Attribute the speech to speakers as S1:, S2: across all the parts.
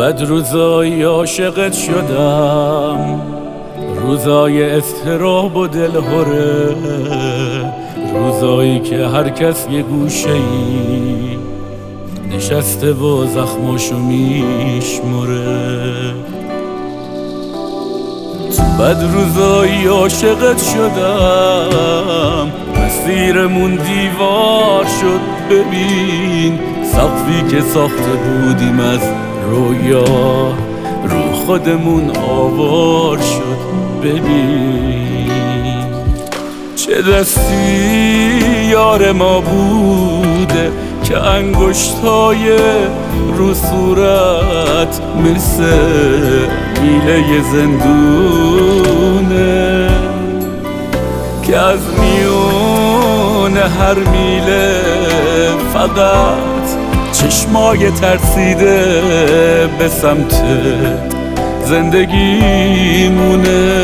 S1: بد روزایی عاشقت شدم، روزای اضطراب و دلهره، روزایی که هر کس یه گوشه‌ای نشسته و زخماشو میشمره. تو بد روزایی عاشقت شدم، مسیرمون دیوار شد. ببین سقفی که ساخته بودیم از رویا رو خودمون آوار شد. ببین چه دستی یار ما بوده که انگشتای رو صورت مثل میله زندونه، که از میون هر میله فقط چشمای ترسیده به سمت زندگی مونه.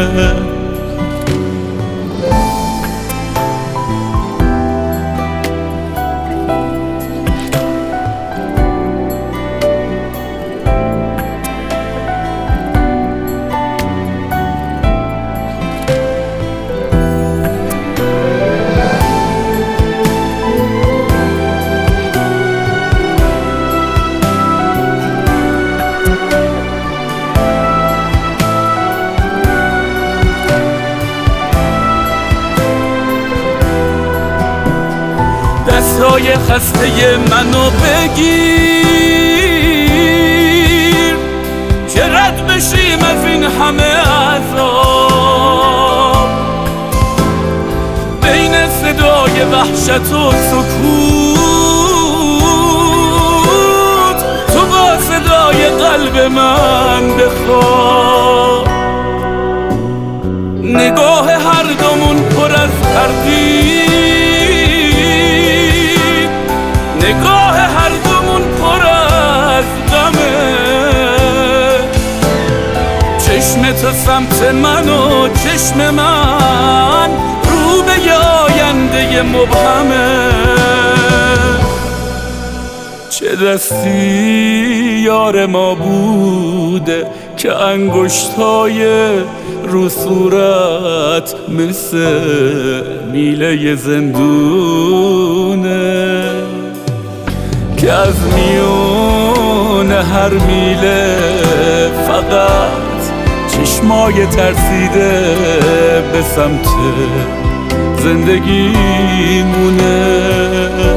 S1: دستای خسته منو بگیر که رد بشیم از این همه عذاب، بین صدای وحشت و سکوت تو با صدای قلب من بخواب. نگاه هر دومون پر از تردید، نگاه هر دومون پر از غمه. چشم تو سمت من و چشم من رو به آینده مبهمه. چه دستی یار ما بوده که انگشتای رو صورت مثل میله زندونه، که از میون هر میله فقط چشمای ترسیده به سمت زندگی مونه.